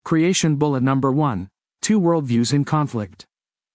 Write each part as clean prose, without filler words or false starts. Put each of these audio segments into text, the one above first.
Creation Bullet Number 1. Two Worldviews in Conflict.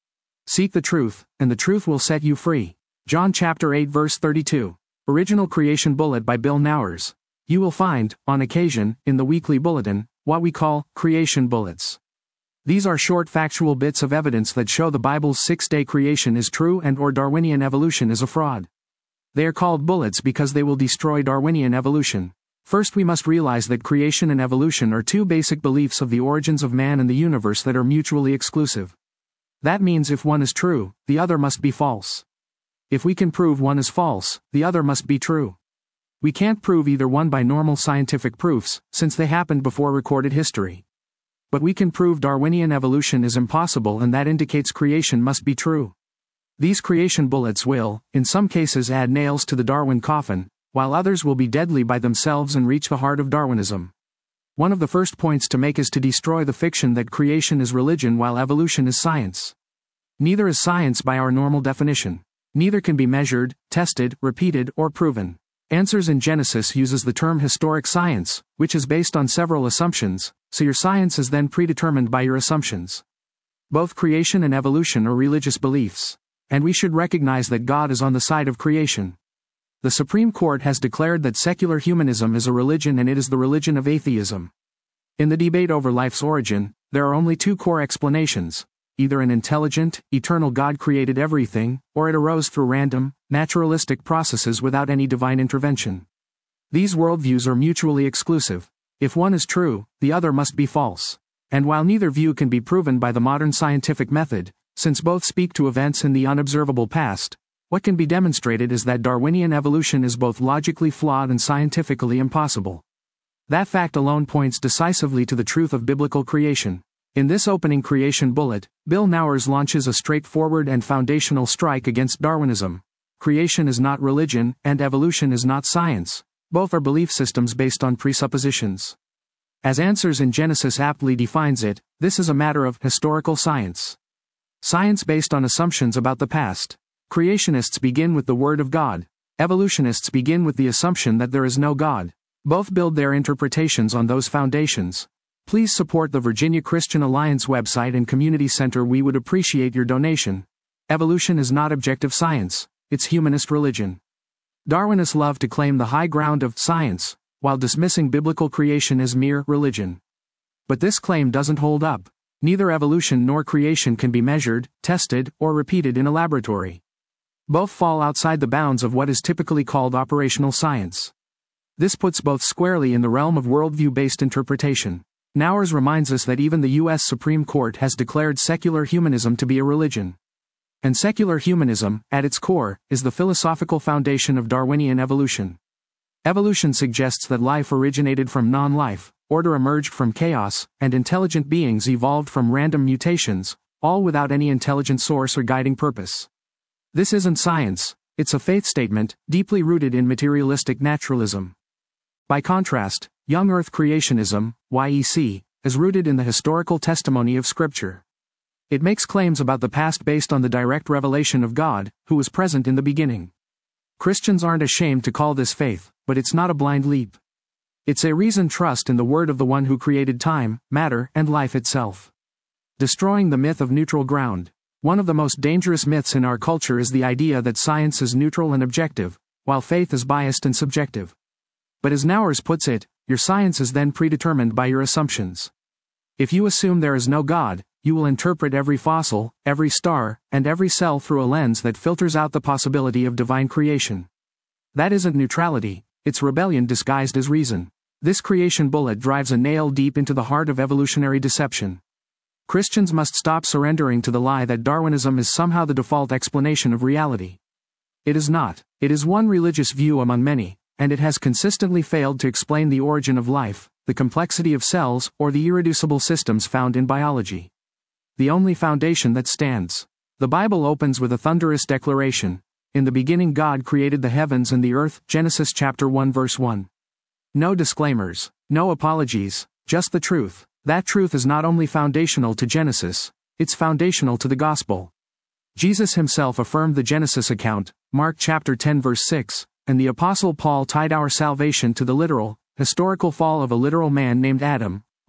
Seek the truth, and the truth will set you free. John chapter 8 verse 32. Original Creation Bullet by Bill Nowers. You will find, on occasion, in the weekly bulletin, what we call creation bullets. These are short factual bits of evidence that show the Bible's six-day creation is true and/or Darwinian evolution is a fraud. They are called bullets because they will destroy Darwinian evolution. First, we must realize that creation and evolution are two basic beliefs of the origins of man and the universe that are mutually exclusive. That means if one is true, the other must be false. If we can prove one is false, the other must be true. We can't prove either one by normal scientific proofs, since they happened before recorded history. But we can prove Darwinian evolution is impossible, and that indicates creation must be true. These creation bullets will, in some cases, add nails to the Darwin coffin, while others will be deadly by themselves and reach the heart of Darwinism. One of the first points to make is to destroy the fiction that creation is religion while evolution is science. Neither is science by our normal definition. Neither can be measured, tested, repeated, or proven. Answers in Genesis uses the term historic science, which is based on several assumptions, so your science is then predetermined by your assumptions. Both creation and evolution are religious beliefs. And we should recognize that God is on the side of creation. The Supreme Court has declared that secular humanism is a religion, and it is the religion of atheism. In the debate over life's origin, there are only two core explanations: either an intelligent, eternal God created everything, or it arose through random, naturalistic processes without any divine intervention. These worldviews are mutually exclusive. If one is true, the other must be false. And while neither view can be proven by the modern scientific method, since both speak to events in the unobservable past, what can be demonstrated is that Darwinian evolution is both logically flawed and scientifically impossible. That fact alone points decisively to the truth of biblical creation. In this opening creation bullet, Bill Nowers launches a straightforward and foundational strike against Darwinism. Creation is not religion, and evolution is not science. Both are belief systems based on presuppositions. As Answers in Genesis aptly defines it, this is a matter of historical science. Science based on assumptions about the past. Creationists begin with the Word of God. Evolutionists begin with the assumption that there is no God. Both build their interpretations on those foundations. Please support the Virginia Christian Alliance website and community center. We would appreciate your donation. Evolution is not objective science, it's humanist religion. Darwinists love to claim the high ground of science, while dismissing biblical creation as mere religion. But this claim doesn't hold up. Neither evolution nor creation can be measured, tested, or repeated in a laboratory. Both fall outside the bounds of what is typically called operational science. This puts both squarely in the realm of worldview-based interpretation. Nowers reminds us that even the U.S. Supreme Court has declared secular humanism to be a religion. And secular humanism, at its core, is the philosophical foundation of Darwinian evolution. Evolution suggests that life originated from non-life, order emerged from chaos, and intelligent beings evolved from random mutations, all without any intelligent source or guiding purpose. This isn't science, it's a faith statement, deeply rooted in materialistic naturalism. By contrast, Young Earth creationism, YEC, is rooted in the historical testimony of Scripture. It makes claims about the past based on the direct revelation of God, who was present in the beginning. Christians aren't ashamed to call this faith, but it's not a blind leap. It's a reasoned trust in the word of the one who created time, matter, and life itself. Destroying the myth of neutral ground. One of the most dangerous myths in our culture is the idea that science is neutral and objective, while faith is biased and subjective. But as Nowers puts it, your science is then predetermined by your assumptions. If you assume there is no God, you will interpret every fossil, every star, and every cell through a lens that filters out the possibility of divine creation. That isn't neutrality. It's rebellion disguised as reason. This creation bullet drives a nail deep into the heart of evolutionary deception. Christians must stop surrendering to the lie that Darwinism is somehow the default explanation of reality. It is not. It is one religious view among many, and it has consistently failed to explain the origin of life, the complexity of cells, or the irreducible systems found in biology. The only foundation that stands. The Bible opens with a thunderous declaration. In the beginning God created the heavens and the earth, Genesis chapter 1 verse 1. No disclaimers, no apologies, just the truth. That truth is not only foundational to Genesis, it's foundational to the gospel. Jesus himself affirmed the Genesis account, Mark chapter 10 verse 6, and the Apostle Paul tied our salvation to the literal, historical fall of a literal man named Adam,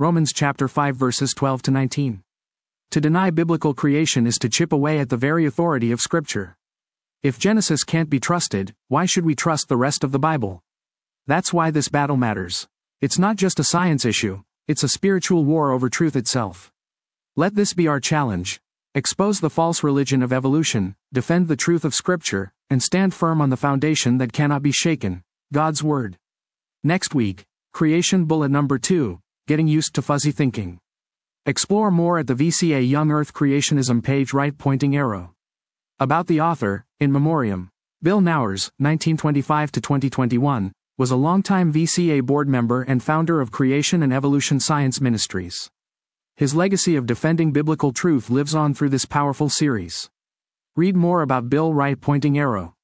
Romans chapter 5 verses 12 to 19. To deny biblical creation is to chip away at the very authority of Scripture. If Genesis can't be trusted, why should we trust the rest of the Bible? That's why this battle matters. It's not just a science issue, it's a spiritual war over truth itself. Let this be our challenge. Expose the false religion of evolution, defend the truth of Scripture, and stand firm on the foundation that cannot be shaken, God's Word. Next week, Creation Bullet number 2, Getting Used to Fuzzy Thinking. Explore more at the VCA Young Earth Creationism page, right pointing arrow. About the author, in memoriam. Bill Nowers, 1925 to 2021, was a longtime VCA board member and founder of Creation and Evolution Science Ministries. His legacy of defending biblical truth lives on through this powerful series. Read more about Bill, right pointing arrow.